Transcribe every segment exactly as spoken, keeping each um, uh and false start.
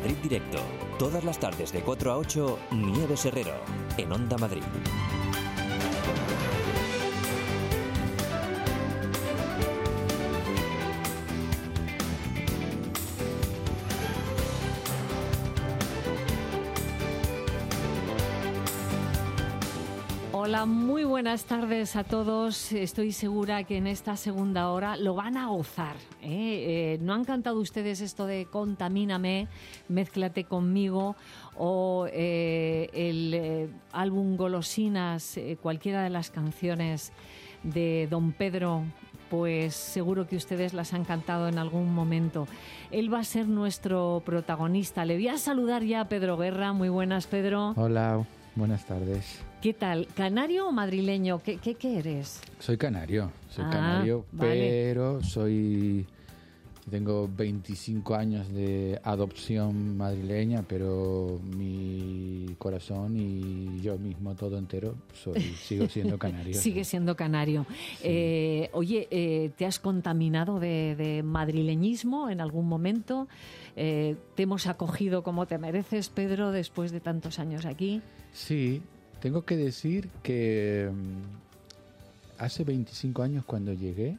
Madrid Directo. Todas las tardes de cuatro a ocho, Nieves Herrero, en Onda Madrid. Hola, muy buenas tardes a todos. Estoy segura que en esta segunda hora lo van a gozar, ¿eh? Eh, ¿No han cantado ustedes esto de Contamíname, Mézclate conmigo o eh, el eh, álbum Golosinas, eh, cualquiera de las canciones de Don Pedro? Pues seguro que ustedes las han cantado en algún momento. Él va a ser nuestro protagonista. Le voy a saludar ya a Pedro Guerra. Muy buenas, Pedro. Hola, buenas tardes. ¿Qué tal? ¿Canario o madrileño? ¿Qué, qué, qué eres? Soy canario, soy ah, canario, vale. pero soy... Tengo veinticinco años de adopción madrileña, pero mi corazón y yo mismo, todo entero, soy, sigo siendo canario. Sigue siendo canario. Sí. Eh, oye, eh, ¿te has contaminado de, de madrileñismo en algún momento? Eh, ¿Te hemos acogido como te mereces, Pedro, después de tantos años aquí? Sí, tengo que decir que um, hace veinticinco años cuando llegué,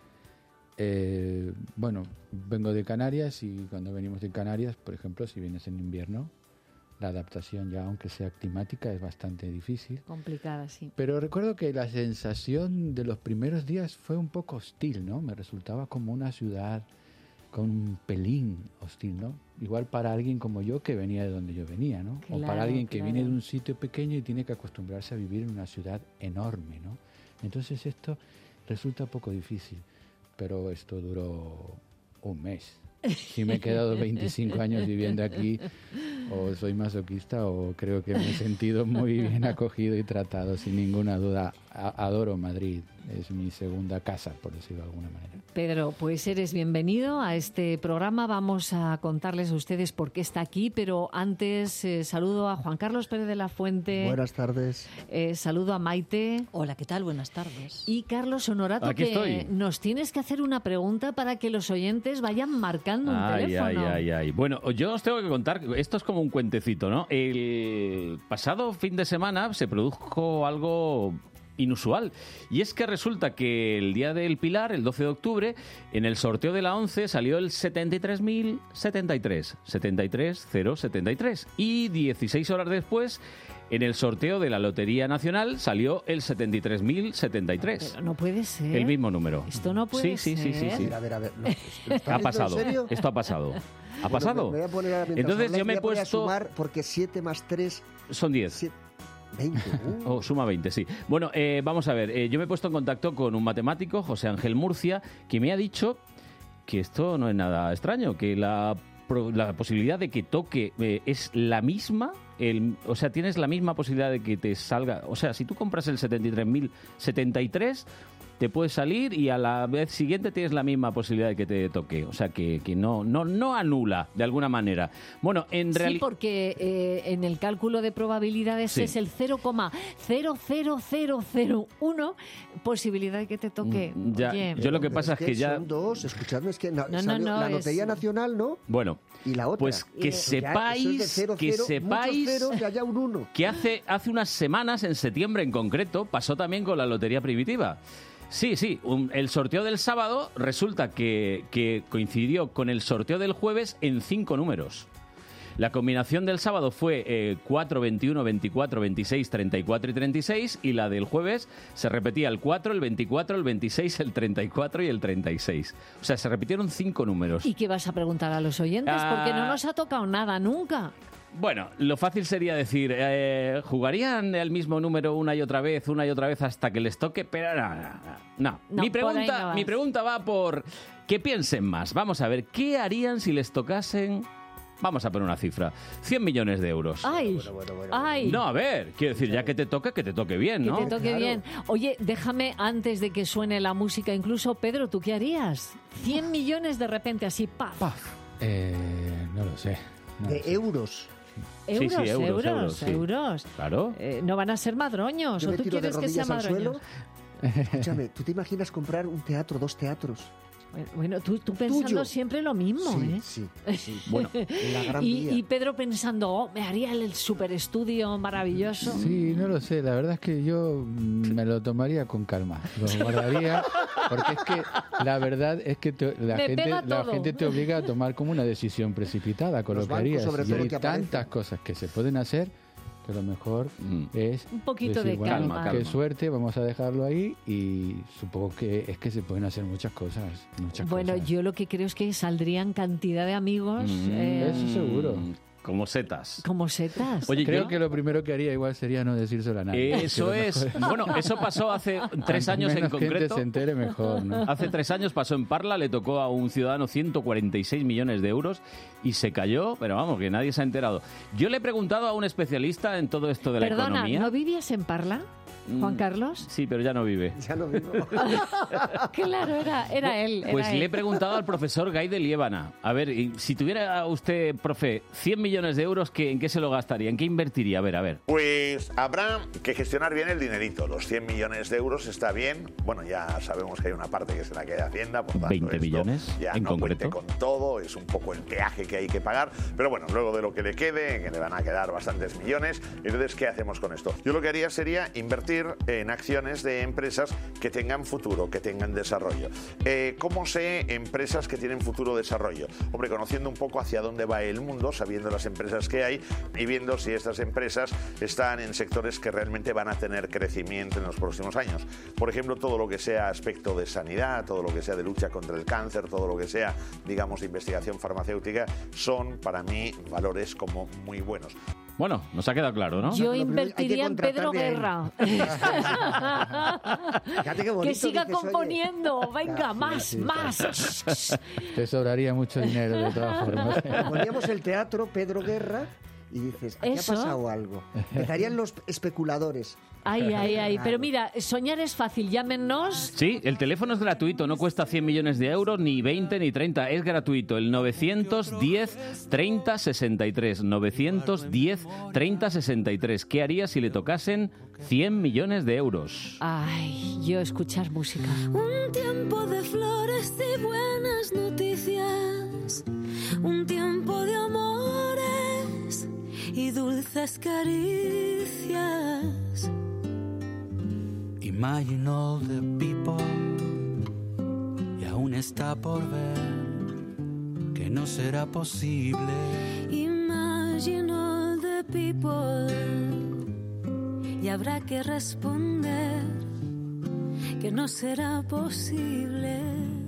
Eh, bueno, vengo de Canarias y cuando venimos de Canarias, por ejemplo, si vienes en invierno, la adaptación ya, aunque sea climática, es bastante difícil. Complicada, sí. Pero recuerdo que la sensación de los primeros días fue un poco hostil, ¿no? Me resultaba como una ciudad con un pelín hostil, ¿no? Igual para alguien como yo que venía de donde yo venía, ¿no? Claro, o para alguien que claro. viene de un sitio pequeño y tiene que acostumbrarse a vivir en una ciudad enorme, ¿no? Entonces esto resulta poco difícil. Pero esto duró un mes. Si me he quedado veinticinco años viviendo aquí, o soy masoquista o creo que me he sentido muy bien acogido y tratado, sin ninguna duda. A- adoro Madrid, es mi segunda casa, por decirlo de alguna manera. Pedro, pues eres bienvenido a este programa. Vamos a contarles a ustedes por qué está aquí, pero antes eh, saludo a Juan Carlos Pérez de la Fuente. Buenas tardes. Eh, saludo a Maite. Hola, ¿qué tal? Buenas tardes. Y Carlos Honorato, Aquí que estoy. nos tienes que hacer una pregunta para que los oyentes vayan marcando un Ay, teléfono. ay, ay, ay. Bueno, yo os tengo que contar, esto es como un cuentecito, ¿no? El pasado fin de semana se produjo algo inusual, y es que resulta que el día del Pilar, el doce de octubre, en el sorteo de la once salió el setenta y tres mil setenta y tres, setenta y tres mil setenta y tres, y dieciséis horas después, en el sorteo de la Lotería Nacional salió el setenta y tres mil setenta y tres. Pero no puede ser. El mismo número. Esto no puede sí, sí, sí, sí, ser. sí. A ver, a ver, a ver. No, ¿lo está Ha pasado. ¿En serio? Esto ha pasado. ¿Ha Bueno, pasado? me, me voy a poner a, mientras Entonces hablas, yo me he voy a poner a puesto... sumar porque siete más tres... Son diez. siete, veinte. Uh. Oh, suma veinte, sí. Bueno, eh, vamos a ver. Eh, yo me he puesto en contacto con un matemático, José Ángel Murcia, que me ha dicho que esto no es nada extraño, que la, pro- la posibilidad de que toque eh, es la misma. El, o sea, tienes la misma posibilidad de que te salga. O sea, si tú compras el setenta y tres mil setenta y tres, te puede salir y a la vez siguiente tienes la misma posibilidad de que te toque. O sea, que, que no, no, no anula de alguna manera. Bueno, en Sí, realidad... porque eh, en el cálculo de probabilidades Sí. es el cero coma cero cero cero cero uno posibilidad de que te toque. Mm, ya, Oye, yo lo que Pero pasa es que ya... Son dos, escuchadme, es que na- No, no, salió no, la es- Lotería Nacional, ¿no? Bueno, Y la otra. pues que Y- Ya, sepáis, eso es de cero, que cero, sepáis muchos ceros y haya un uno. que hace, hace unas semanas, en septiembre en concreto, pasó también con la Lotería Primitiva. Sí, sí, un- el sorteo del sábado resulta que, que coincidió con el sorteo del jueves en cinco números. La combinación del sábado fue eh, cuatro, veintiuno, veinticuatro, veintiséis, treinta y cuatro y treinta y seis, y la del jueves se repetía el cuatro, el veinticuatro, el veintiséis, el treinta y cuatro y el treinta y seis. O sea, se repitieron cinco números. ¿y qué vas a preguntar a los oyentes? Ah. Porque no nos ha tocado nada nunca. Bueno, lo fácil sería decir, eh, ¿jugarían el mismo número una y otra vez, una y otra vez hasta que les toque? Pero no, no, no. no. No, mi, por ahí pregunta, no vas. mi pregunta va por que piensen más. Vamos a ver, ¿qué harían si les tocasen? Vamos a poner una cifra, cien millones de euros. ¡Ay! Bueno, bueno, bueno, ¡Ay! No, a ver, quiero decir, ya que te toque, que te toque bien, Que ¿no? te toque Claro. bien. Oye, déjame, antes de que suene la música, incluso, Pedro, ¿tú qué harías? cien millones de repente, así, ¡paf! Paf. Eh, no lo sé. no De lo sé. euros. Sí, Euros, sí, euros, euros, euros, sí. euros. Claro. Eh, no van a ser madroños, Yo ¿o me tú tiro de quieres que sea rodillas al madroños? suelo. Escúchame, ¿tú te imaginas comprar un teatro, dos teatros? Bueno, bueno, tú, tú pensando Tuyo. siempre lo mismo, Sí, ¿eh? sí, sí. Bueno, En la Gran Y, Vía. y Pedro pensando, oh, me haría el super estudio maravilloso. Sí, no lo sé. La verdad es que yo mm, me lo tomaría con calma. Lo guardaría porque es que la verdad es que te- la, Me gente, pega la todo. gente te obliga a tomar como una decisión precipitada con Los lo que bancos, harías. sobre Y todo, hay que aparecen. tantas cosas que se pueden hacer que lo mejor Mm. es Un poquito decir, de bueno, calma. calma. qué suerte, vamos a dejarlo ahí y supongo que es que se pueden hacer muchas cosas. Muchas Bueno, cosas. yo lo que creo es que saldrían cantidad de amigos Mm, eh, Eso seguro. Como setas. como setas. Oye, Creo yo- que lo primero que haría igual sería no decírselo a nadie. Eso Que lo es. mejor Bueno, eso pasó hace tres Cuanto años en menos gente concreto. se entere mejor, ¿no? Hace tres años pasó en Parla, le tocó a un ciudadano ciento cuarenta y seis millones de euros y se cayó, pero vamos, que nadie se ha enterado. Yo le he preguntado a un especialista en todo esto de la Perdona, economía. ¿no vivías en Parla, Juan Mm, Carlos? Sí, pero ya no vive. Ya lo mismo. Claro, era, era él. era Pues él. le he preguntado al profesor Gay de Liébana. A ver, y si tuviera usted, profe, cien millones de euros, ¿qué, ¿en qué se lo gastaría? ¿En qué invertiría? A ver, a ver. Pues habrá que gestionar bien el dinerito. Los cien millones de euros está bien. Bueno, ya sabemos que hay una parte que se la queda Hacienda, por tanto, veinte esto millones, ya en no concreto. cuente con todo, es un poco el peaje que hay que pagar. Pero bueno, luego de lo que le quede, que le van a quedar bastantes millones, entonces, ¿qué hacemos con esto? Yo lo que haría sería invertir en acciones de empresas que tengan futuro, que tengan desarrollo. Eh, ¿Cómo sé empresas que tienen futuro desarrollo? Hombre, conociendo un poco hacia dónde va el mundo, sabiendo las empresas que hay y viendo si estas empresas están en sectores que realmente van a tener crecimiento en los próximos años. Por ejemplo, todo lo que sea aspecto de sanidad, todo lo que sea de lucha contra el cáncer, todo lo que sea, digamos, de investigación farmacéutica, son para mí valores como muy buenos. Bueno, nos ha quedado claro, ¿no? Yo Lo primero, hay que invertiría en Pedro contratar bien. Guerra. Fíjate qué bonito, Que siga dices, oye. componiendo. Venga, Claro, más, sí, más. Te sobraría mucho dinero de todas formas. Poníamos el teatro Pedro Guerra y dices, aquí Eso. ha pasado algo. Empezarían los especuladores. Ay, ay, ay. Claro. Pero mira, soñar es fácil. Llámenos. Sí, el teléfono es gratuito, no cuesta cien millones de euros, ni veinte, ni treinta, es gratuito. El novecientos diez treinta sesenta y tres. novecientos diez treinta sesenta y tres. ¿Qué haría si le tocasen cien millones de euros? Ay, yo escuchar música. Un tiempo de flores y buenas noticias, un tiempo de amores y dulces caricias. Imagine all the people y aún está por ver que no será posible. Imagine all the people y habrá que responder que no será posible.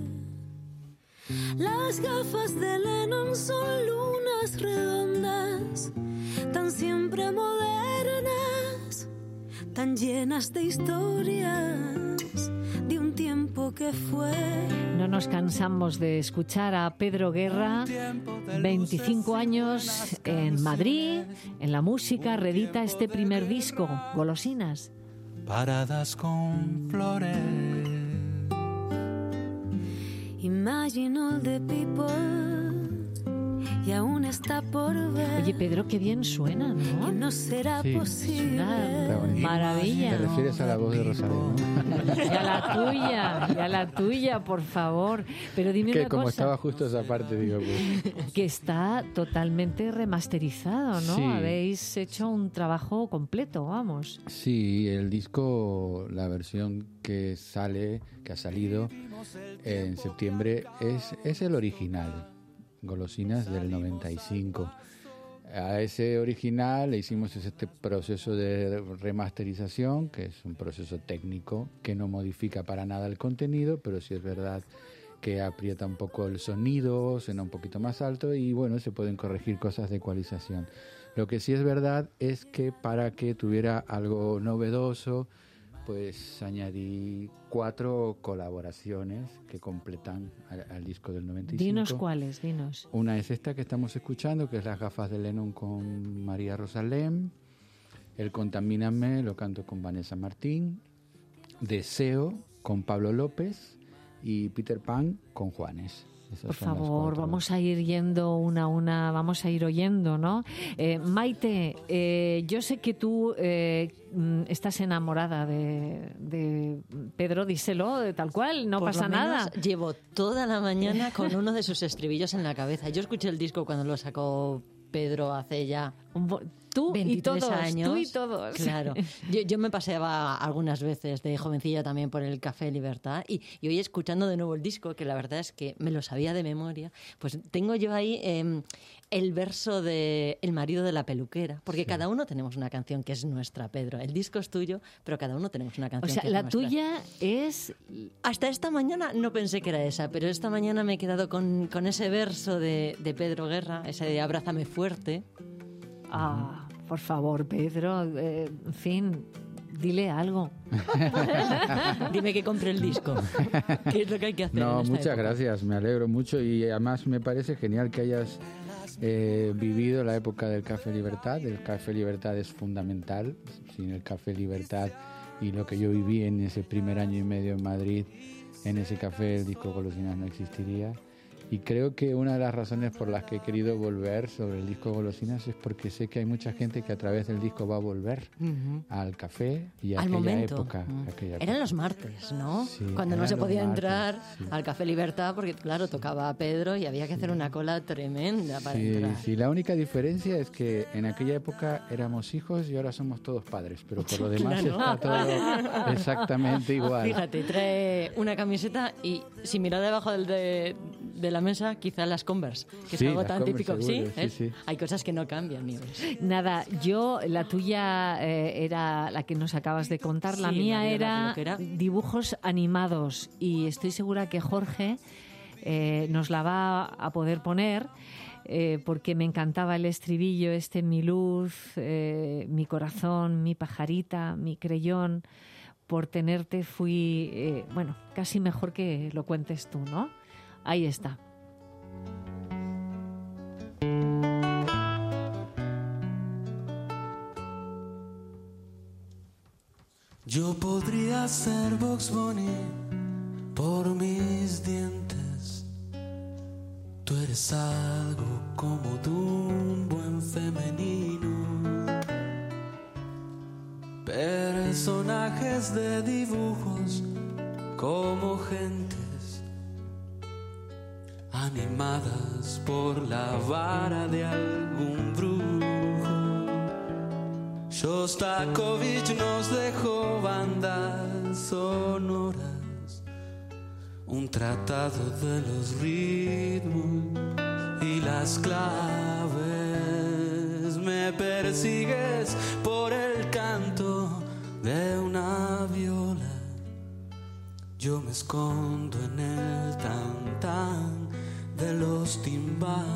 Las gafas de Lennon son lunas redondas, tan siempre modernas, tan llenas de historias de un tiempo que fue. No nos cansamos de escuchar a Pedro Guerra, veinticinco años en Madrid, en la música, reedita este primer disco, Golosinas. Paradas con flores. Imagine all the people y aún está por ver Oye, Pedro, qué bien suena, que ¿no? no será Sí, posible. Está bonito. Maravilla. Te refieres a la voz de Rosario, ¿no? Y a la tuya, y a la tuya, por favor. Pero dime Que una como cosa, estaba justo esa parte, digo, pues, que está totalmente remasterizado, ¿no? Sí. Habéis hecho un trabajo completo, vamos. sí, el disco, la versión que sale, que ha salido en septiembre, es, es el original, Golosinas del noventa y cinco. A ese original le hicimos este proceso de remasterización, que es un proceso técnico que no modifica para nada el contenido, pero sí es verdad que aprieta un poco el sonido, suena un poquito más alto y bueno, se pueden corregir cosas de ecualización. Lo que sí es verdad es que para que tuviera algo novedoso, pues añadí cuatro colaboraciones que completan al, al disco del noventa y cinco. Dinos cuáles, dinos. Una es esta que estamos escuchando, que es Las gafas de Lennon con María Rosalén. El Contamíname lo canto con Vanessa Martín. Deseo con Pablo López. Y Peter Pan con Juanes. Esas Por son las favor, cuatro. vamos a ir yendo una a una, vamos a ir oyendo, ¿no? Eh, Maite, eh, yo sé que tú eh, mm, estás enamorada de, de Pedro, díselo, de tal cual, no Por pasa lo menos nada. Llevo toda la mañana con uno de sus estribillos en la cabeza. Yo escuché el disco cuando lo sacó Pedro hace ya Un bo- Tú y veintitrés todos, años. tú y todos. Claro. Yo, yo me paseaba algunas veces de jovencilla también por el Café Libertad y, y hoy escuchando de nuevo el disco, que la verdad es que me lo sabía de memoria, pues tengo yo ahí eh, el verso de El marido de la peluquera, porque sí. cada uno tenemos una canción que es nuestra, Pedro. El disco es tuyo, pero cada uno tenemos una canción O sea, que es la nuestra. tuya es... Hasta esta mañana no pensé que era esa, pero esta mañana me he quedado con, con ese verso de, de Pedro Guerra, ese de Abrázame fuerte. Ah, por favor, Pedro, eh, en fin, dile algo. Dime que compre el disco. ¿Qué es lo que hay que hacer? No, en esta muchas época? gracias, me alegro mucho y además me parece genial que hayas eh, vivido la época del Café Libertad. El Café Libertad es fundamental. Sin el Café Libertad y lo que yo viví en ese primer año y medio en Madrid, en ese café, el disco Golosinas no existiría. Y creo que una de las razones por las que he querido volver sobre el disco Golosinas es porque sé que hay mucha gente que a través del disco va a volver uh-huh. al café y a al aquella, momento. Época, uh-huh. aquella Eran época. los martes, ¿no? Sí, cuando no se podía martes, entrar sí. al Café Libertad porque, claro, tocaba a Pedro y había que hacer una cola tremenda para sí, entrar. Sí, la única diferencia es que en aquella época éramos hijos y ahora somos todos padres, pero por lo demás Claro. está todo exactamente igual. Fíjate, trae una camiseta y si mira debajo del de, de la mesa, quizás las Converse, que Sí, es algo las tan Converse, típico. seguro, ¿Sí? sí, ¿Es? sí. Hay cosas que no cambian, Nieves. Nada, yo, la tuya eh, era la que nos acabas de contar, la Sí, mía María, la era peluquera. dibujos animados y estoy segura que Jorge eh, nos la va a poder poner eh, porque me encantaba el estribillo este, mi luz, eh, mi corazón, mi pajarita, mi creyón. Por tenerte fui, eh, bueno, casi mejor que lo cuentes tú, ¿no? Ahí está. Yo podría ser Bugs Bunny por mis dientes. Tú eres algo como Dumbo en femenino. Personajes de dibujos como gentes animadas por la vara de algún brujo. Shostakovich nos dejó bandas sonoras, un tratado de los ritmos y las claves. Me persigues por el canto de una viola, yo me escondo en el tan-tan de los timbales.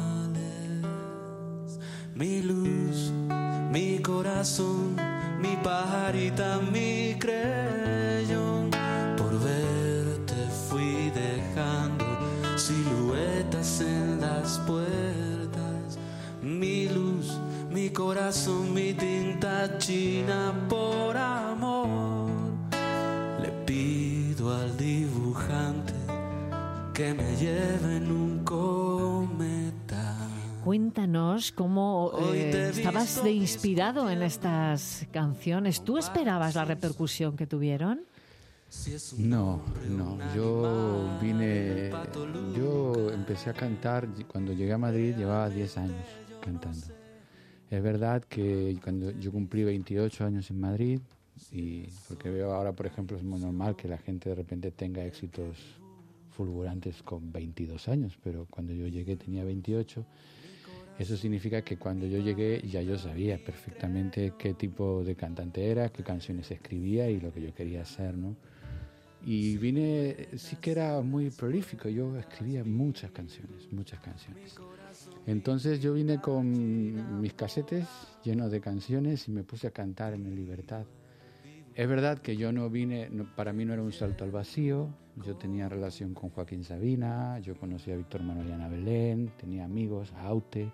Mi luz, mi corazón, mi pajarita, mi creyón. Por verte fui dejando siluetas en las puertas. Mi luz, mi corazón, mi tinta china, por amor. Le pido al dibujante que me lleve en un cometa. Cuéntanos cómo eh, estabas de inspirado en estas canciones. ¿Tú esperabas la repercusión que tuvieron? No, no. Yo vine, yo empecé a cantar cuando llegué a Madrid, llevaba diez años cantando. Es verdad que cuando yo cumplí veintiocho años en Madrid, y porque veo ahora, por ejemplo, es muy normal que la gente de repente tenga éxitos fulgurantes con veintidós años, pero cuando yo llegué tenía veintiocho. Eso significa que cuando yo llegué ya yo sabía perfectamente qué tipo de cantante era, qué canciones escribía y lo que yo quería hacer, ¿no? Y vine, sí que era muy prolífico, yo escribía muchas canciones, muchas canciones. Entonces yo vine con mis casetes llenos de canciones y me puse a cantar en el Libertad. Es verdad que yo no vine, no, para mí no era un salto al vacío, yo tenía relación con Joaquín Sabina, yo conocí a Víctor Manuel y Ana Belén, tenía amigos, a Aute.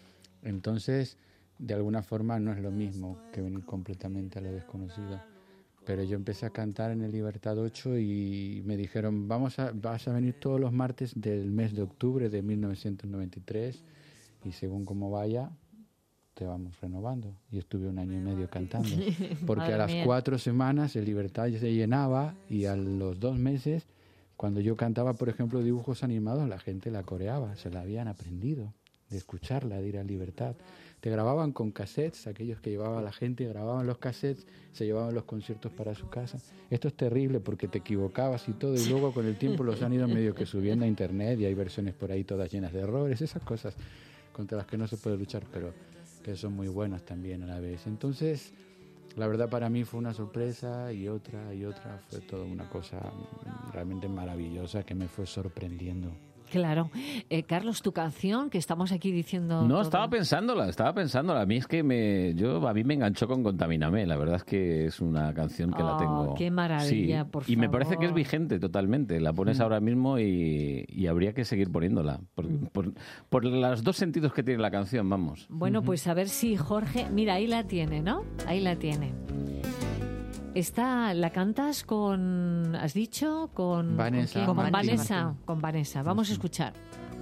Entonces, de alguna forma no es lo mismo que venir completamente a lo desconocido. pero yo empecé a cantar en el Libertad ocho y me dijeron, vamos a, vas a venir todos los martes del mes de octubre de mil novecientos noventa y tres y según cómo vaya, te vamos renovando. Y estuve un año y medio cantando, porque Madre a las mía. cuatro semanas el Libertad se llenaba y a los dos meses, cuando yo cantaba, por ejemplo, dibujos animados, la gente la coreaba, se la habían aprendido de escucharla, de ir a Libertad. Te grababan con cassettes, aquellos que llevaba la gente, grababan los cassettes, se llevaban los conciertos para su casa. Esto es terrible porque te equivocabas y todo, y luego con el tiempo los han ido medio que subiendo a internet y hay versiones por ahí todas llenas de errores, esas cosas contra las que no se puede luchar, pero que son muy buenas también a la vez. Entonces, la verdad para mí fue una sorpresa y otra y otra, fue toda una cosa realmente maravillosa que me fue sorprendiendo. Claro. Eh, Carlos, tu canción, que estamos aquí diciendo... No, todo. estaba pensándola, estaba pensándola. A mí es que me, yo, a mí me enganchó con Contamíname. La verdad es que es una canción que Oh, la tengo... qué maravilla, Sí, por y me favor. parece que es vigente totalmente. La pones ahora mismo y, y habría que seguir poniéndola. Por, por, por los dos sentidos que tiene la canción, vamos. Bueno, pues a ver si Jorge... Mira, ahí la tiene, ¿no? Ahí la tiene. Esta la cantas con, ¿has dicho? Con Vanessa ¿con, quién? Con Martín. Vanessa, con Vanessa. Vamos a escuchar.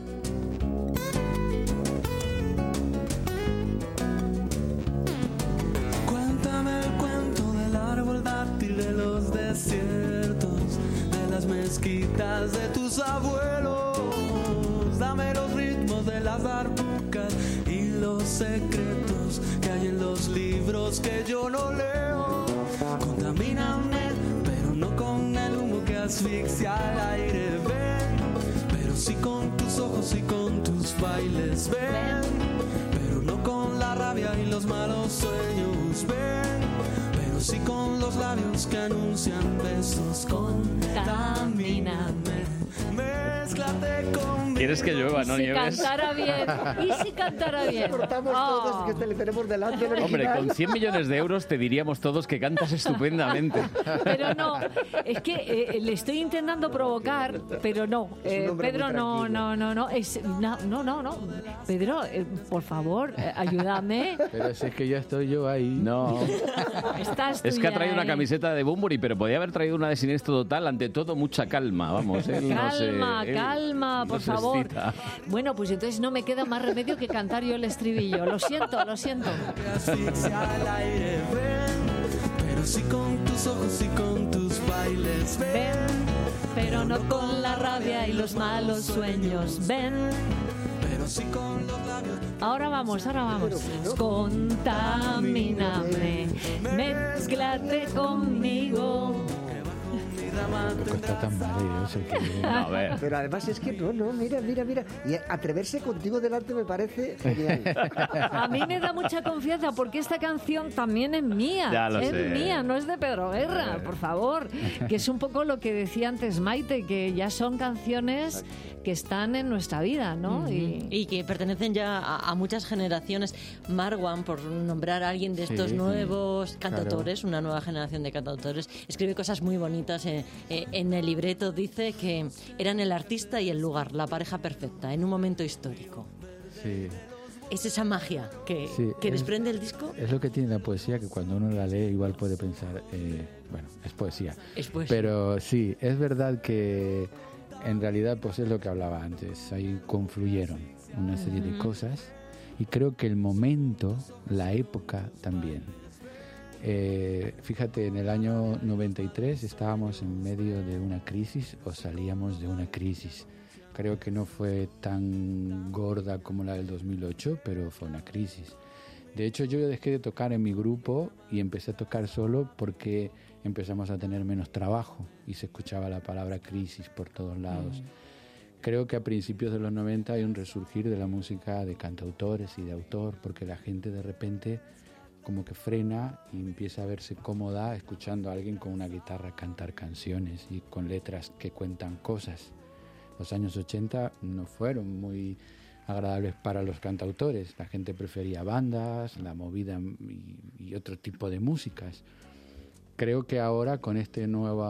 Cuéntame el cuento del árbol dátil de los desiertos, de las mezquitas de tus abuelos. Dame los ritmos de las darbucas y los secretos que hay en los libros que yo no leo. Contamíname, pero no con el humo que asfixia al aire. Ven, pero sí con tus ojos y con tus bailes. Ven, pero no con la rabia y los malos sueños. Ven, pero sí con los labios que anuncian besos. Contamíname, mézclate conmigo. ¿Quieres que llueva, no Si Nieves? cantara bien. ¿Y si cantara bien? Cortamos Oh. todos que te le tenemos delante el Hombre, original. con cien millones de euros te diríamos todos que cantas estupendamente. Pero no, es que eh, le estoy intentando provocar, pero no. Es un Eh, hombre Pedro, muy no, tranquilo. no, no, no, es, no, no, no, no. Pedro, eh, por favor, eh, ayúdame. Pero si es que ya estoy yo ahí. No. Estás tú Es que ha ya, traído una eh. camiseta de Bunbury, pero podía haber traído una de Siniestro Total. Ante todo, mucha calma, vamos. Él no se- Calma, él calma, no por se favor. excita. Bueno, pues entonces no me queda más remedio que cantar yo el estribillo. Lo siento, lo siento. Que asfixia al aire. Ven, pero sí con tus ojos y con tus bailes. Ven, Ven, pero no con la rabia y los malos sueños. Ven. pero sí con los labios. Ahora vamos, ahora vamos. Contamíname, mézclate conmigo. Tampoco está tan mal, ¿eh? O sea que- No, a ver. Pero además es que no, no, mira, mira, mira. Y atreverse contigo delante me parece genial. A mí me da mucha confianza porque esta canción también es mía. Ya lo es sé. mía, no es de Pedro Guerra, por favor. Que es un poco lo que decía antes Maite, que ya son canciones que están en nuestra vida, ¿no? Y, Y que pertenecen ya a, a muchas generaciones. Marwan, por nombrar a alguien de estos Sí, nuevos claro. cantautores, una nueva generación de cantautores, escribe cosas muy bonitas. eh, eh, en el libreto dice que eran el artista y el lugar, la pareja perfecta, en un momento histórico. Sí. Es esa magia que, Sí, que es- desprende el disco. Es lo que tiene la poesía, que cuando uno la lee igual puede pensar, eh, bueno, es poesía. Es poesía. Pero sí, es verdad que en realidad pues es lo que hablaba antes, ahí confluyeron una serie de cosas y creo que el momento, la época también. Eh, fíjate, en el año noventa y tres estábamos en medio de una crisis o salíamos de una crisis. Creo que no fue tan gorda como la del dos mil ocho, pero fue una crisis. De hecho, yo dejé de tocar en mi grupo y empecé a tocar solo porque empezamos a tener menos trabajo y se escuchaba la palabra crisis por todos lados. Creo que a principios de los noventa hay un resurgir de la música de cantautores y de autor, porque la gente de repente como que frena y empieza a verse cómoda escuchando a alguien con una guitarra cantar canciones y con letras que cuentan cosas. Los años ochenta no fueron muy agradables para los cantautores. La gente prefería bandas, la movida y, y otro tipo de músicas. Creo que ahora con este nuevo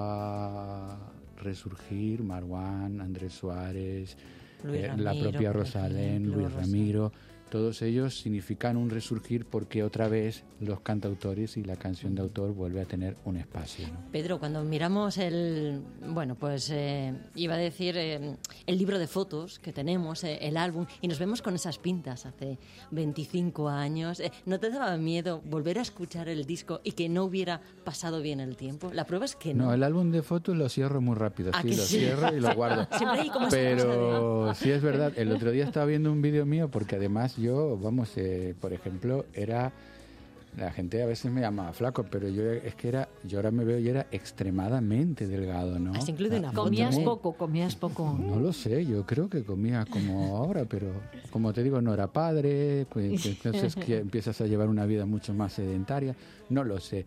resurgir, Marwan, Andrés Suárez, Luis eh, la Ramiro, propia por Rosalén, ejemplo, Luis Rosa- Ramiro, todos ellos significan un resurgir porque otra vez los cantautores y la canción de autor vuelve a tener un espacio, ¿no? Pedro, cuando miramos el, bueno, pues eh, iba a decir eh, el libro de fotos que tenemos, eh, el álbum, y nos vemos con esas pintas hace veinticinco años, eh, ¿no te daba miedo volver a escuchar el disco y que no hubiera pasado bien el tiempo? La prueba es que no. No, el álbum de fotos lo cierro muy rápido, ¿A sí, que lo sí? cierro y lo guardo. Siempre hay como esa cosa Pero de- sí es verdad, el otro día estaba viendo un vídeo mío porque además yo, vamos, eh, por ejemplo, era... La gente a veces me llamaba flaco, pero yo es que era, yo ahora me veo y era extremadamente delgado, ¿no? Has incluido una foto. Comías ¿eh? poco, comías poco. No lo sé, yo creo que comía como ahora, pero como te digo, no era padre, pues, entonces que empiezas a llevar una vida mucho más sedentaria, no lo sé.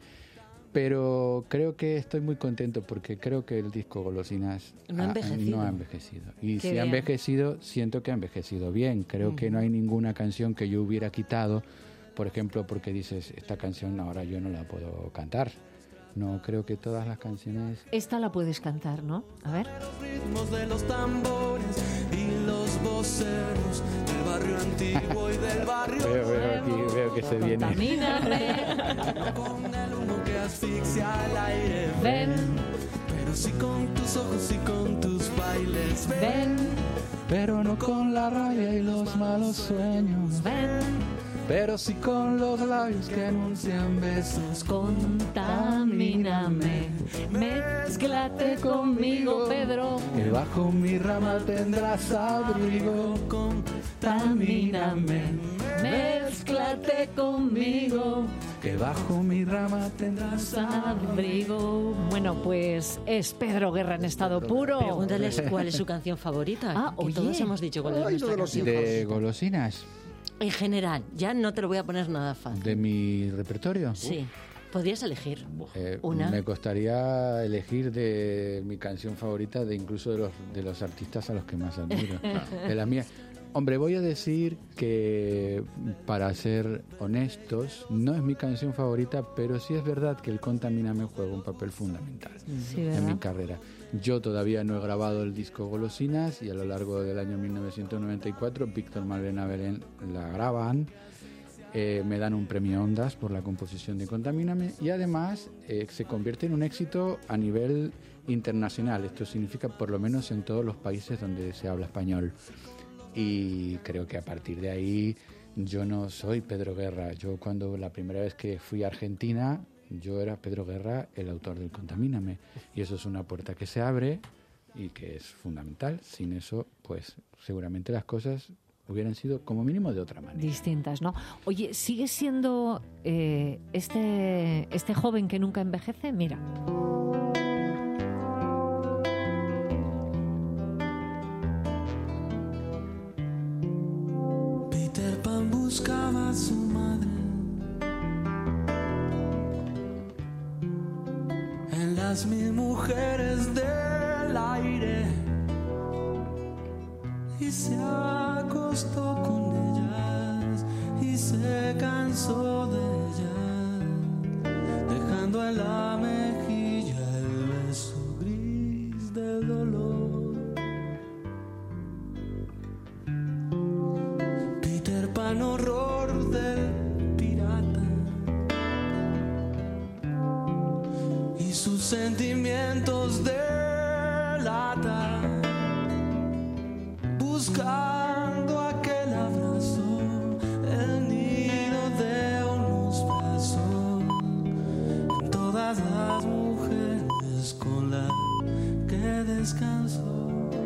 Pero creo que estoy muy contento porque creo que el disco Golosinas No ha envejecido. no ha envejecido. Y Qué si ha bien. envejecido, siento que ha envejecido bien. Creo que no hay ninguna canción que yo hubiera quitado, por ejemplo, porque dices, esta canción ahora yo no la puedo cantar. No, creo que todas las canciones... Esta la puedes cantar, ¿no? A ver. Los ritmos de los tambores y los voceros del barrio antiguo y del barrio Veo, veo aquí, veo que se viene. Contamíname, con el humo que asfixia el aire. ven, Pero sí con tus ojos y con tus bailes. ven, Pero no con la rabia y los malos sueños, ven, pero sí con los labios que anuncian besos. contamíname, mézclate conmigo, Pedro, Que bajo mi rama tendrás abrigo. contamíname, mézclate conmigo, Que bajo mi rama tendrás abrigo. Bueno, pues es Pedro Guerra en estado puro. Pregúntales cuál es su canción favorita. Ah, que oye. todos hemos dicho cuál es Ay, lo nuestra de los canción de favorita. golosinas, En general, ya no te lo voy a poner nada fácil. de mi repertorio. Sí, podrías elegir Eh, una. Me costaría elegir de mi canción favorita, de incluso de los, de los artistas a los que más admiro. De la mía. Hombre, voy a decir que, para ser honestos, no es mi canción favorita, pero sí es verdad que el Contamíname juega un papel fundamental Sí, en ¿verdad? mi carrera. Yo todavía no he grabado el disco Golosinas y a lo largo del año mil novecientos noventa y cuatro Víctor Malvena Belén la graban. Eh, me dan un premio Ondas por la composición de Contamíname y además eh, se convierte en un éxito a nivel internacional. Esto significa por lo menos en todos los países donde se habla español. Y creo que a partir de ahí yo no soy Pedro Guerra. Yo cuando la primera vez que fui a Argentina, yo era Pedro Guerra, el autor del Contamíname. Y eso es una puerta que se abre y que es fundamental. Sin eso, pues seguramente las cosas hubieran sido como mínimo de otra manera. Distintas, ¿no? Oye, ¿sigue siendo eh, este, este joven que nunca envejece? Mira. Peter Pan buscaba a su madre en las mil mujeres del aire y se acostó con ellas y se cansó de ellas, dejando en la mejilla el beso gris del dolor. Peter Pan, horror del pirata, y sus sentimientos de lata, buscando aquel abrazo, el nido de unos brazos, en todas las mujeres con las que descansó.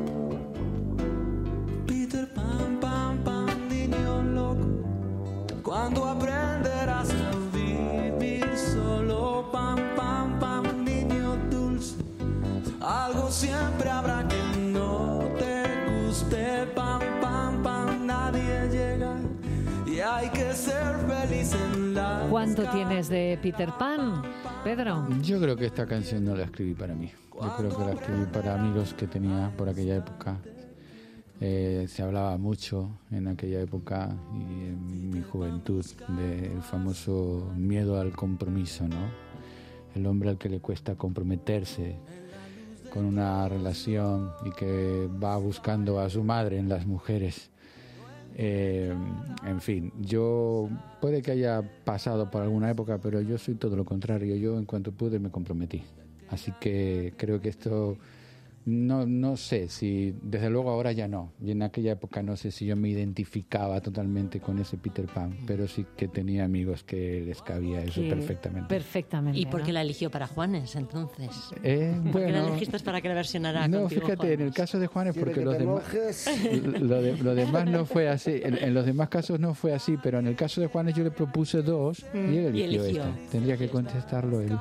Peter Pan, Pan, Pan, niño loco, cuando aprenderás a vivir solo. Pan, Pan, Pan, niño dulce, algo siempre habrá que no te guste. Pan, Pan, Pan, nadie llega y hay que ser feliz en la. ¿Cuánto tienes de Peter Pan, Pedro? Yo creo que esta canción no la escribí para mí. Yo creo que la escribí para amigos que tenía por aquella época. Eh, se hablaba mucho en aquella época y en mi juventud del famoso miedo al compromiso, ¿no? El hombre al que le cuesta comprometerse con una relación y que va buscando a su madre en las mujeres. Eh, en fin, yo puede que haya pasado por alguna época, pero yo soy todo lo contrario. Yo en cuanto pude me comprometí. Así que creo que esto, no, no sé si, desde luego ahora ya no. Y en aquella época no sé si yo me identificaba totalmente con ese Peter Pan, pero sí que tenía amigos que les cabía eso Sí, perfectamente. Perfectamente. ¿Y por qué ¿no? la eligió para Juanes, entonces? Eh, ¿Por qué la bueno, elegiste para que la versionara no, contigo, fíjate, en el Juanes? caso de Juanes, ¿Quiere porque que los te demás, mojes? lo, de- lo demás no fue así. En, en los demás casos no fue así, pero en el caso de Juanes yo le propuse dos y él Y eligió, eligió. esta. Tendría que contestarlo él.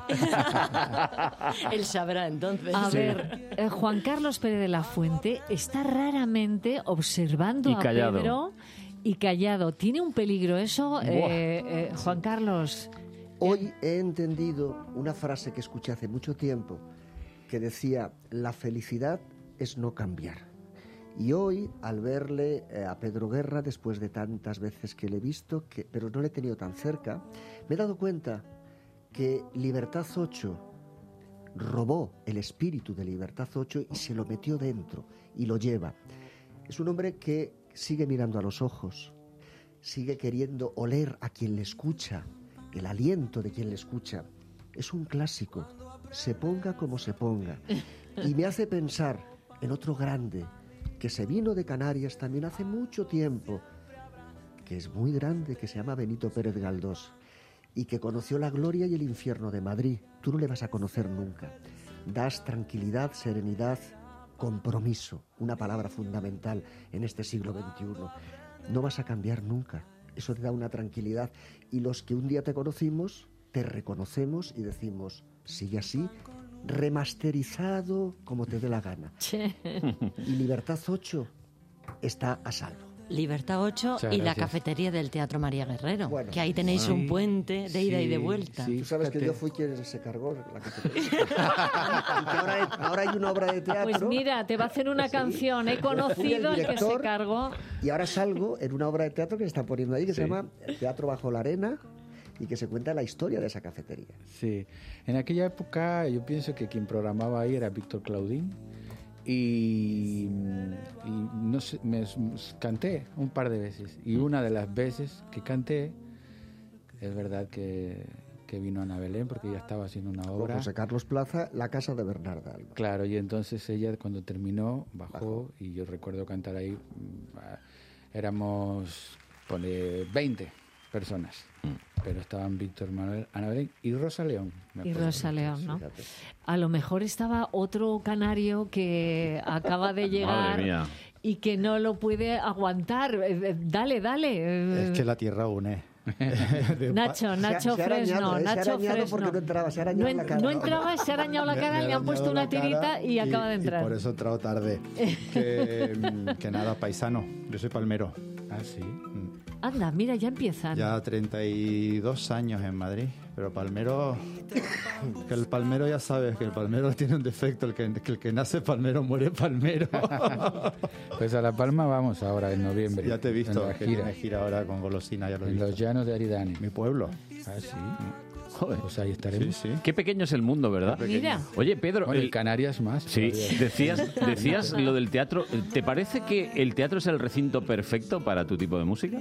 Él sabrá entonces. A ver, eh, Juan Carlos Pérez de la Fuente está raramente observando Y a callado. Pedro y callado. ¿Tiene un peligro eso, eh, eh, Juan Carlos? Hoy he entendido una frase que escuché hace mucho tiempo que decía, la felicidad es no cambiar. Y hoy, al verle eh, a Pedro Guerra, después de tantas veces que le he visto, que, pero no le he tenido tan cerca, me he dado cuenta que Libertad ocho robó el espíritu de Libertad ocho y se lo metió dentro y lo lleva. Es un hombre que sigue mirando a los ojos, sigue queriendo oler a quien le escucha, el aliento de quien le escucha. Es un clásico, se ponga como se ponga. Y me hace pensar en otro grande, que se vino de Canarias también hace mucho tiempo, que es muy grande, que se llama Benito Pérez Galdós, y que conoció la gloria y el infierno de Madrid. Tú no le vas a conocer nunca. Das tranquilidad, serenidad, compromiso, una palabra fundamental en este siglo veintiuno. No vas a cambiar nunca. Eso te da una tranquilidad. Y los que un día te conocimos, te reconocemos y decimos, sigue así, remasterizado como te dé la gana. Y Libertad ocho está a salvo. Libertad ocho Muchas y la gracias. cafetería del Teatro María Guerrero, Bueno, que ahí tenéis sí, un puente de ida y de sí, vuelta. sí. Tú sabes que Fíjate. yo fui quien se cargó la cafetería. Y que ahora, hay, ahora hay una obra de teatro. Pues mira, te va a hacer una Sí. canción. He Yo fui el conocido al que se director. cargó. Y ahora salgo en una obra de teatro que se está poniendo ahí, que se Sí. llama El Teatro Bajo la Arena, y que se cuenta la historia de esa cafetería. Sí, en aquella época yo pienso que quien programaba ahí era Víctor Claudín y, y no sé, me s- canté un par de veces y una de las veces que canté es verdad que, que vino Ana Belén porque ella estaba haciendo una Con obra. José Carlos Plaza, La Casa de Bernarda Alba. Claro, y entonces ella cuando terminó bajó, y yo recuerdo cantar ahí, mm, ah, éramos, pone, veinte personas, pero estaban Víctor Manuel, Ana Belén y Rosa León. me Y acuerdo. Rosa León, ¿no? Fíjate. A lo mejor estaba otro canario que acaba de llegar Madre mía. y que no lo puede aguantar. Eh, eh, Dale, dale. eh, Es que la tierra une. De un pa- Nacho, Nacho se ha Fresno, arañado, ¿eh? Se ha Nacho arañado Fresno. porque no entraba, se ha arañado No la en- cara. no entraba, se ha arañado la Me- cara, me le ha han puesto arañado una la cara tirita y, acaba de entrar. Y por eso he entrado tarde. Que, mm, que nada, paisano. Yo soy palmero. Ah, sí. Anda, mira, ya empiezan. Ya treinta y dos años en Madrid. Pero palmero... Que el palmero ya sabes, que el palmero tiene un defecto. El que, que el que nace palmero muere palmero. Pues a La Palma vamos ahora en noviembre. Ya te he visto, en la que gira, tienes gira ahora con golosina, ya lo he en visto. los llanos de Aridane. Mi pueblo. Ah, sí. Joder. Pues ahí Sí, estaremos. sí. Qué pequeño es el mundo, ¿verdad? Mira. Oye, Pedro, Bueno, y el- Canarias más. sí, todavía. decías, decías lo del teatro. ¿Te parece que el teatro es el recinto perfecto para tu tipo de música?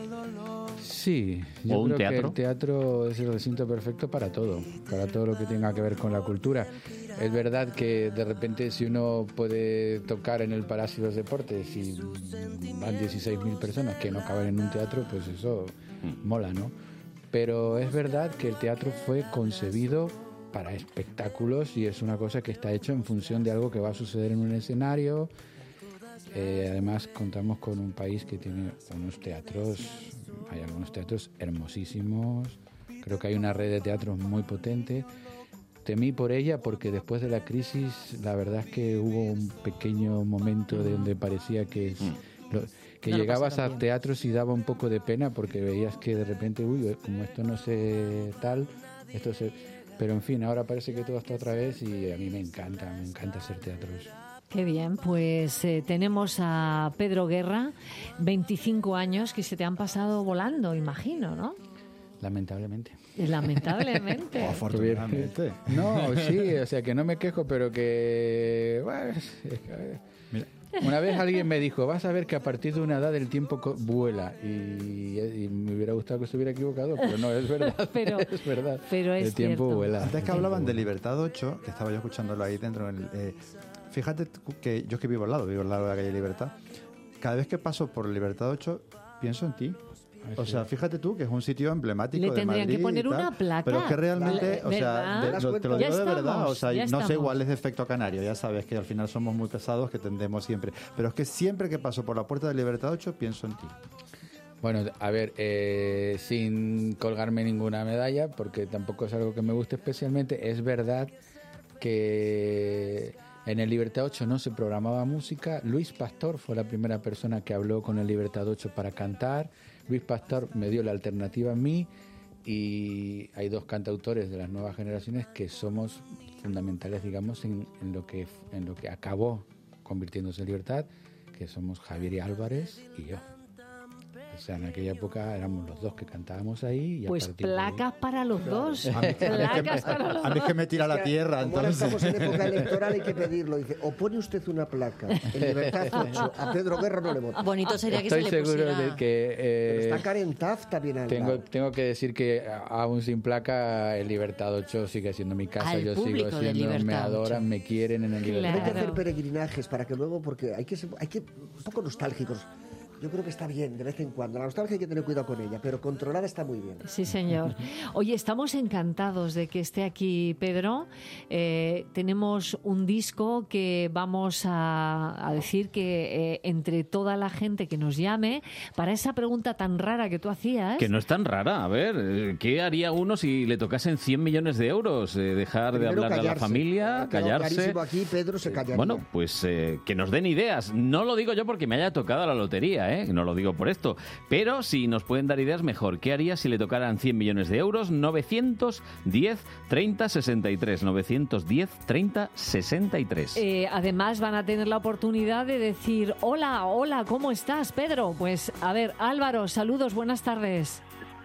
Sí, ¿O yo un creo teatro? que el teatro es el recinto perfecto para todo, para todo lo que tenga que ver con la cultura. Es verdad que de repente si uno puede tocar en el Palacio de los Deportes y van dieciséis mil personas que no caben en un teatro, pues eso mola, ¿no? Pero es verdad que el teatro fue concebido para espectáculos y es una cosa que está hecho en función de algo que va a suceder en un escenario. Eh, además contamos con un país que tiene unos teatros, hay algunos teatros hermosísimos, creo que hay una red de teatros muy potente. Temí por ella porque después de la crisis la verdad es que hubo un pequeño momento de donde parecía que, es- lo- que No lo llegabas pasaron a bien. teatros y daba un poco de pena porque veías que de repente, uy, como esto no sé tal, esto se... Pero en fin, ahora parece que todo está otra vez y a mí me encanta, me encanta hacer teatros. Qué bien, pues eh, tenemos a Pedro Guerra, veinticinco años que se te han pasado volando, imagino, ¿no? Lamentablemente. Lamentablemente. Afortunadamente. No, sí, o sea que no me quejo, pero que... Bueno, es que, Mira, Una vez alguien me dijo, vas a ver que a partir de una edad el tiempo co- vuela. Y, y me hubiera gustado que estuviera equivocado, pero no, es verdad. pero, es verdad. Pero es el tiempo cierto. vuela. Antes que hablaban de Libertad ocho, que estaba yo escuchándolo ahí dentro, en el, eh, fíjate tú que yo que vivo al lado, vivo al lado de la calle Libertad, cada vez que paso por Libertad ocho, pienso en ti. O sea, fíjate tú que es un sitio emblemático Le de tendrían Madrid que poner y tal, una placa. pero es que realmente, o sea, ¿Verdad? de- lo- te lo Ya digo de verdad, estamos, o sea, ya no sé, estamos. igual es de efecto canario, ya sabes que al final somos muy pesados, que tendemos siempre, pero es que siempre que paso por la puerta de Libertad ocho pienso en ti. Bueno, a ver, eh, sin colgarme ninguna medalla, porque tampoco es algo que me guste especialmente, es verdad que en el Libertad ocho no se programaba música. Luis Pastor fue la primera persona que habló con el Libertad ocho para cantar. Luis Pastor me dio la alternativa a mí y hay dos cantautores de las nuevas generaciones que somos fundamentales, digamos, en, en lo que en lo que acabó convirtiéndose en Libertad, que somos Javier y Álvarez y yo. O sea, en aquella época éramos los dos que cantábamos ahí. Y a Pues partir de ahí- placas para los dos. A mí, a mí es que, Placas para los a mí es que me tira la Ya, tierra, como ahora entonces. estamos en época electoral, hay que pedirlo. Dice, o pone usted una placa en Libertad ocho, a Pedro Guerra no le vota. Bonito sería que Estoy se le seguro pusiera... de que... eh, Pero está Karen Taft también al Tengo, lado. tengo que decir que aún sin placa el Libertad ocho sigue siendo mi casa. Al Yo sigo público de siendo, me Libertad adoran, ocho. me quieren en el Claro. Libertad. Hay que hacer peregrinajes para que luego, porque hay que ser, hay que un poco nostálgicos. Yo creo que está bien de vez en cuando. La nostalgia hay que tener cuidado con ella, pero controlada está muy bien. Sí, señor. Oye, estamos encantados de que esté aquí Pedro. Eh, tenemos un disco que vamos a, a decir que eh, entre toda la gente que nos llame, para esa pregunta tan rara que tú hacías... Que no es tan rara. A ver, eh, ¿qué haría uno si le tocasen cien millones de euros? Eh, dejar de Primero hablar a la callarse. familia, Ha quedado callarse. clarísimo aquí, Pedro se callaría. Bueno, pues eh, que nos den ideas. No lo digo yo porque me haya tocado la lotería, ¿eh? No lo digo por esto. Pero si nos pueden dar ideas, mejor. ¿Qué haría si le tocaran cien millones de euros? novecientos diez, treinta, sesenta y tres. novecientos diez, treinta, sesenta y tres. Eh, además van a tener la oportunidad de decir, hola, hola, ¿cómo estás, Pedro? Pues, a ver, Álvaro, saludos, buenas tardes.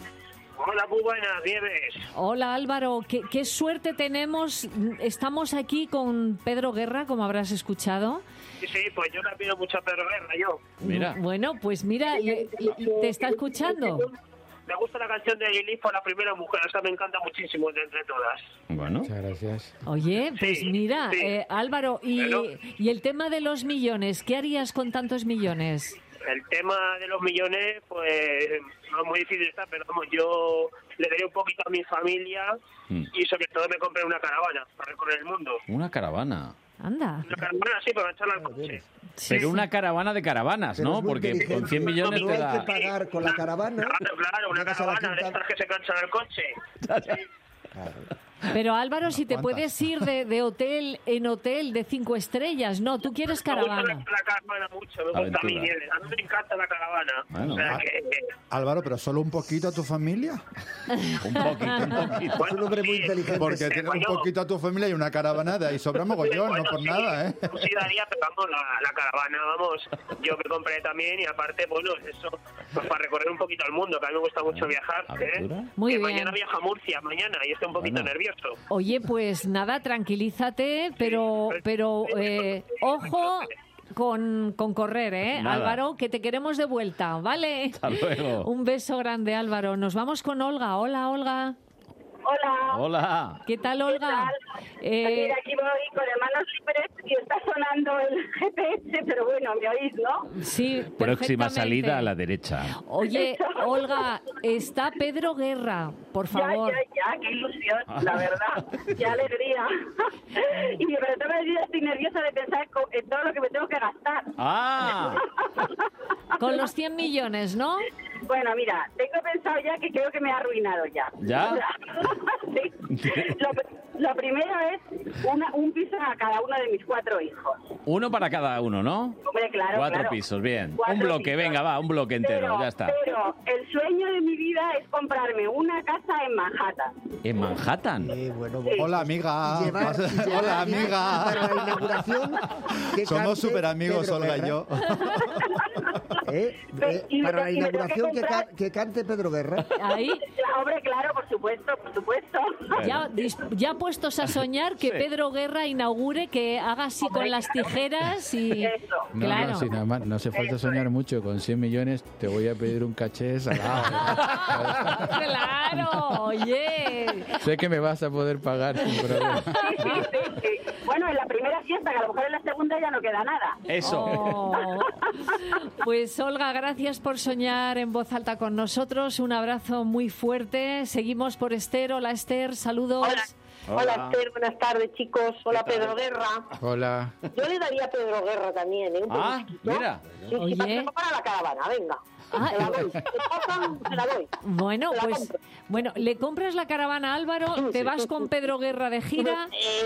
Hola, muy buenas, Nieves. Hola, Álvaro, qué, qué suerte tenemos. Estamos aquí con Pedro Guerra, como habrás escuchado. Sí, sí, pues yo le pido mucho a Pedro Guerra, yo. Mira. Bueno, pues mira, le- le- te está escuchando. Me gusta la canción de Lili por la primera mujer, esa me encanta muchísimo de entre todas. Bueno. Muchas gracias. Oye, pues Sí, mira, sí. eh, Álvaro, y, Pero- y el tema de los millones, ¿qué harías con tantos millones? El tema de los millones, pues no es muy difícil estar, pero vamos, yo le daría un poquito a mi familia Mm. y sobre todo me compré una caravana para recorrer el mundo. Una caravana. Anda. Una caravana, sí, para echarla al coche. Pero una caravana de caravanas, Pero ¿no? es muy Porque inteligente. con cien millones No te hay da... que pagar con la caravana. Claro, claro, una llegas a la caravana de quinta- estas que se enganchan al coche. Pero Álvaro, si te ¿Cuántas? puedes ir de, de hotel en hotel de cinco estrellas, no, tú quieres Me gusta la, caravana. la caravana mucho, me gusta a mí, Aventura. Nieves. A mí me encanta la caravana. Bueno, o sea ah. que, Álvaro, pero solo un poquito a tu familia. Un poquito, un poquito. Es un hombre muy inteligente. Porque sí. tener un bueno. poquito a tu familia y una caravana de ahí sobra mogollón, no Bueno, por sí, nada, ¿eh? pues sí daría, pero vamos, la, la caravana, vamos, yo me compré también y aparte, bueno, eso, pues para recorrer un poquito el mundo, que a mí me gusta mucho viajar, ¿eh? ¿Aventura? Muy que bien. mañana viaja a Murcia, mañana, y estoy un poquito Bueno. nervioso. Oye, pues nada, tranquilízate, pero, pero eh, ojo con, con correr, ¿eh? Nada. Álvaro, que te queremos de vuelta, ¿vale? Hasta luego. Un beso grande, Álvaro. Nos vamos con Olga. Hola, Olga. Hola. Hola. ¿Qué tal, Olga? Eh, Mira, aquí voy con las manos libres y está sonando el G P S, pero bueno, me oís, ¿no? sí, Próxima perfectamente. salida a la derecha. Oye, Olga, está Pedro Guerra, por favor. Ya, ya, ya, qué ilusión, la verdad, qué alegría. Y sobre todo el día estoy nerviosa de pensar co- en todo lo que me tengo que gastar. ¡Ah! Con los cien millones, ¿no? Bueno, mira, tengo pensado ya que creo que me ha arruinado ya. ¿Ya? O sea, sí. Lo, lo primero es una, un piso a cada uno de mis cuatro hijos. Uno para cada uno, ¿no? Hombre, claro, Cuatro claro. pisos, bien. Cuatro un bloque, pisos. venga, va, un bloque entero, Pero- ya está. Pero el sueño de mi vida es comprarme una casa en Manhattan. ¿En Manhattan? Eh, bueno, Hola, amiga. Y llevar- y llevar- Hola, y amiga. para la inauguración, que Somos cante súper amigos, Pedro Olga y Guerra. yo. ¿Eh? Eh, Y me para to- la y me tengo que inauguración que, comprar- ca- que cante Pedro Guerra. Ahí, Hombre, claro, por supuesto, por supuesto. ya, dis- ya puestos a soñar que Sí. Pedro Guerra inaugure, que haga así con las tijeras y... Eso. No, Claro. no, si nada más, no hace falta soñar mucho. Con cien millones te voy a pedir un caché salado. ¡Claro! ¡Oye! Sé que me vas a poder pagar sin problema. Sí, sí, sí, sí. Bueno, en la primera fiesta, que a lo mejor en la segunda ya no queda nada. Eso. Oh. Pues Olga, gracias por soñar en voz alta con nosotros. Un abrazo muy fuerte. Seguimos por Esther. Hola Esther, saludos. Hola. Hola, Esther, buenas tardes, chicos. Hola, Pedro Guerra. Hola. Yo le daría a Pedro Guerra también, ¿eh? Un Ah, pellizquito. mira. Sí, sí, Oye. para, para la caravana, venga. Ah, Se la doy. Se pasan, se la doy. Bueno, Se la pues compro. bueno, le compras la caravana a Álvaro, te vas con Pedro Guerra de gira.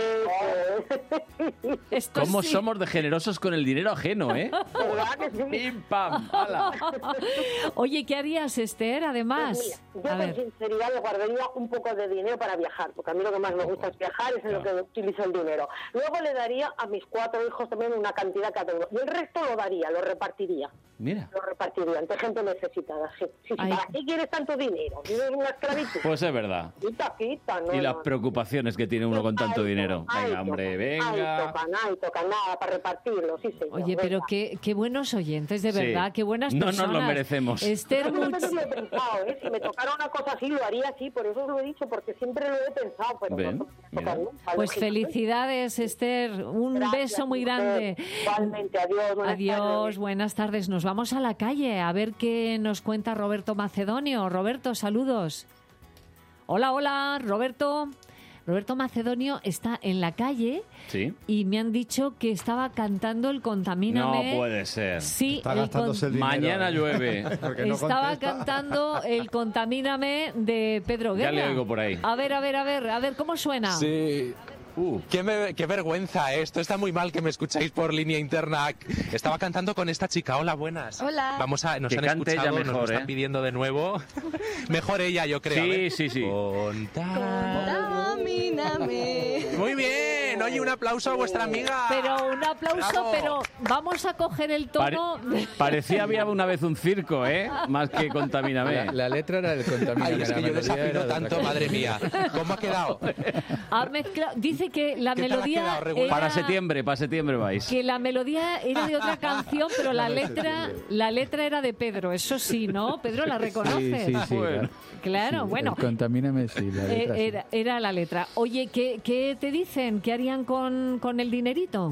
Eh, Esto ¿Cómo sí. somos de generosos con el dinero ajeno, eh? ¿Verdad que sí? ¡Pim, pam! ¡Hala! Oye, ¿qué harías, Esther? Además, Pues mira, yo a con ver, sinceridad le guardaría un poco de dinero para viajar, porque a mí lo que más me gusta es viajar, es en lo que utilizo el dinero. Luego le daría a mis cuatro hijos también una cantidad cada uno. Y el resto lo daría, lo repartiría. Mira. Lo repartiría entre gente necesitada. Sí, sí, sí. Ay. ¿Para qué quieres tanto dinero? ¿Vives una esclavitud? Pues es verdad. Quita, quita, no, Y las no. preocupaciones que tiene uno con tanto Ahí dinero. tocan, ahí Venga, hombre, tocan, venga. Ahí tocan, ahí tocan, nada, para repartirlo, sí, señor. oye, pero venga. qué, qué buenos oyentes, de Sí. verdad, qué buenas No nos personas. lo merecemos. Esther, Yo muchas much- veces lo he pensado, ¿eh? Si me tocara una cosa así, lo haría así, por eso os lo he dicho, porque siempre lo he pensado, pero Ven, no me mira. toca nunca, pues lógicamente. felicidades, Esther. Un Gracias, beso muy mujer. grande. Igualmente, adiós, buenas Adiós, tardes. buenas tardes. Nos vamos a la calle a ver qué nos cuenta Roberto Macedonio. Roberto, saludos. Hola, hola, Roberto. Roberto Macedonio está en la calle Sí. y me han dicho que estaba cantando el No Contamíname. puede ser. Sí, Está el gastándose el con- dinero. Mañana llueve. Porque no estaba contesta. cantando el Contamíname de Pedro Ya Guerra. le oigo por ahí. A ver, a ver, a ver, a ver, ¿cómo suena? Sí. Uh. Qué, me- qué vergüenza, ¿eh? Esto está muy mal que me escucháis por línea interna. Estaba cantando con esta chica. Hola, buenas. Hola. Vamos a, nos Que han cante ella escuchado, nos mejor, lo están ¿eh? pidiendo de nuevo. Mejor ella, yo creo. A Sí, ver. sí, sí. Contamíname. Muy bien. Oye, un aplauso a vuestra amiga. Pero un aplauso, Bravo. pero vamos a coger el Pare- tono. parecía había una vez un circo, ¿eh? Más que Contamíname. La, la letra era del Contamíname. Ay, es que la yo melodía desafino era de otra tanto, cosa. madre mía. ¿Cómo ha quedado? Ha mezclado- dice que la ¿Qué tal ha melodía quedado? Regular. Para era- septiembre, para septiembre vais. que la melodía era de otra canción, pero la letra, la letra era de Pedro. Eso sí, ¿no? Pedro la Sí, reconoce. sí, sí. Bueno. la- Claro, sí, bueno. el Contamíname, sí, la Eh, letra sí. Era, era la letra. Oye, ¿qué, qué te dicen? ¿Qué harían con, con el dinerito?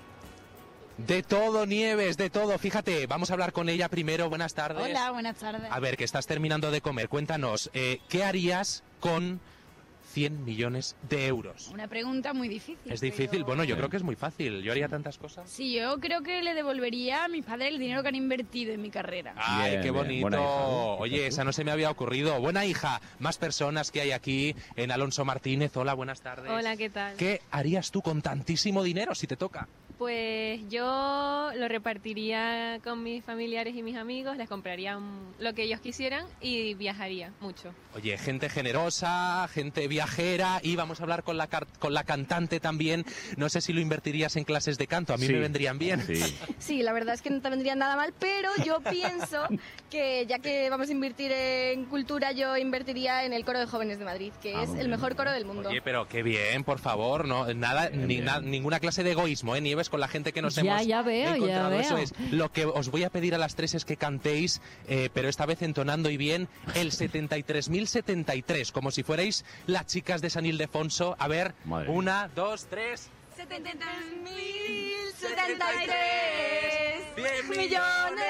De todo, Nieves, de todo. Fíjate, vamos a hablar con ella primero. Buenas tardes. Hola, buenas tardes. A ver, que estás terminando de comer. Cuéntanos, eh, ¿qué harías con cien millones de euros? Una pregunta muy difícil. Es difícil. pero- Bueno, yo creo que es muy fácil. Yo haría tantas cosas. Sí, yo creo que le devolvería a mis padres el dinero que han invertido en mi carrera. Ay, Bien, qué bien, bonito. buena hija. Oye, esa no se me había ocurrido. Buena hija. Más personas que hay aquí en Alonso Martínez. Hola, buenas tardes. Hola, ¿qué tal? ¿Qué harías tú con tantísimo dinero si te toca? Pues yo lo repartiría con mis familiares y mis amigos, les compraría un- lo que ellos quisieran y viajaría mucho. Oye, gente generosa, gente viajera, y vamos a hablar con la, car- con la cantante también. No sé si lo invertirías en clases de canto, a mí Sí. me vendrían bien. Sí. Sí, la verdad es que no te vendría nada mal, pero yo pienso que ya que vamos a invertir en cultura, yo invertiría en el Coro de Jóvenes de Madrid, que Ah, es muy el bien. mejor coro del mundo. Oye, pero qué bien, por favor, no nada, ni, na- ninguna clase de egoísmo, ¿eh, Nieves, con la gente que nos Ya, hemos ya veo, ya encontrado. veo. Eso es. Lo que os voy a pedir a las tres es que cantéis, eh, pero esta vez entonando y bien, el setenta y tres mil setenta y tres, como si fuerais las chicas de San Ildefonso. A ver, Madre mía. una, dos, tres. setenta y tres mil setenta y tres Cien millones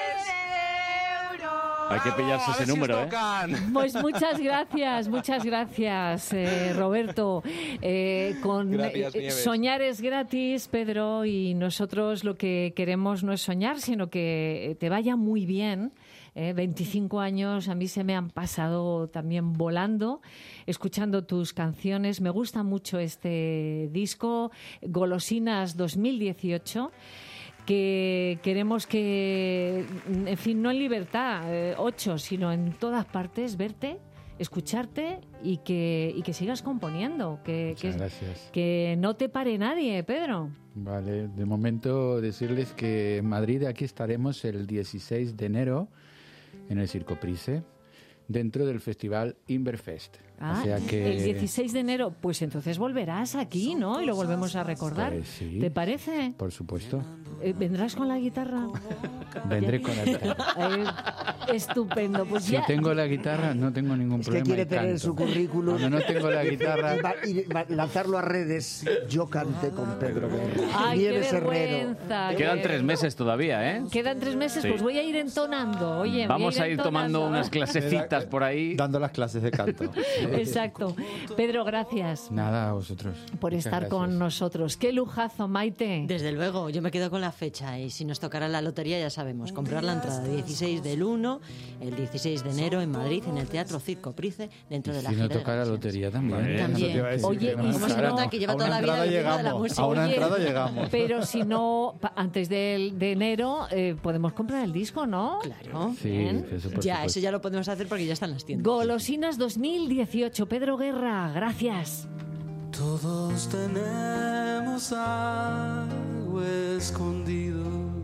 de euros. Hay que pillarse A ese ver si os número, ¿eh? tocan. Pues muchas gracias, muchas gracias, eh, Roberto. Eh, con Gracias, eh, Nieves. soñar es gratis, Pedro, y nosotros lo que queremos no es soñar, sino que te vaya muy bien. Eh, veinticinco años a mí se me han pasado también volando, escuchando tus canciones. Me gusta mucho este disco, Golosinas dos mil dieciocho. Que queremos que, en fin, no en Libertad eh, ocho, sino en todas partes, verte escucharte y que, y que sigas componiendo. Que, Muchas que, gracias. que no te pare nadie, Pedro. Vale, de momento decirles que en Madrid aquí estaremos el dieciséis de enero en el Circo Price, dentro del festival Inverfest. Ah, o sea que... el dieciséis de enero, pues entonces volverás aquí, ¿no? Y lo volvemos a recordar. Pues sí. ¿Te parece? Por supuesto. Eh, ¿Vendrás con la guitarra? Vendré con la guitarra. Eh, estupendo. Pues Si ya... tengo la guitarra, no tengo ningún Es que problema. quiere y tener en canto. su currículum. Cuando no tengo la guitarra... Y va- y va- lanzarlo a redes. Yo canté con Pedro Guerra. Ay, qué Nieves Herrero. vergüenza. Quedan qué- tres meses todavía, ¿eh? Quedan tres meses, Sí. pues voy a ir entonando. Oye, voy Vamos a ir entonando. tomando unas clasecitas por ahí. Dando las clases de canto. Exacto. Pedro, gracias Nada, a vosotros. por Muchas estar gracias. con nosotros. Qué lujazo, Maite. Desde luego, yo me quedo con la fecha y si nos tocara la lotería ya sabemos, comprar la entrada dieciséis del uno, el dieciséis de enero en Madrid, en el Teatro Circo Price, dentro de la Si no gira de toca la lotería también. Vale, También. eso te iba a decir, Oye, que no y me si ¿Cómo se para. nota que lleva A una toda la vida entrada viviendo de la llegamos, música? a una Oye, entrada llegamos. Pero si no, pa- antes del- de, enero, eh, podemos comprar el disco, ¿no? Claro. Sí, Bien. eso por Ya, supuesto. eso ya lo podemos hacer porque ya están las tiendas. Golosinas dos mil dieciocho. Pedro Guerra, gracias. Todos tenemos algo escondido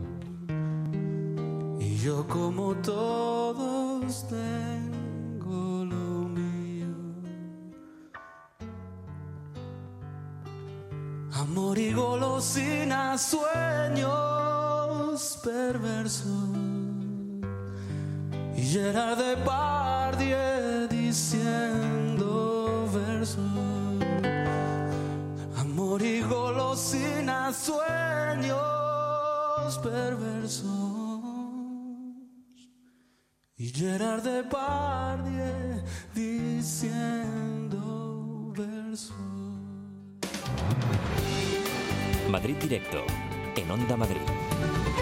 y yo como todos tengo lo mío. Amor y golosinas, sueños perversos y Gerard Depardieu diciendo versos. Amor y golosinas, sueños perversos y Gerard Depardieu diciendo versos. Madrid Directo, en Onda Madrid.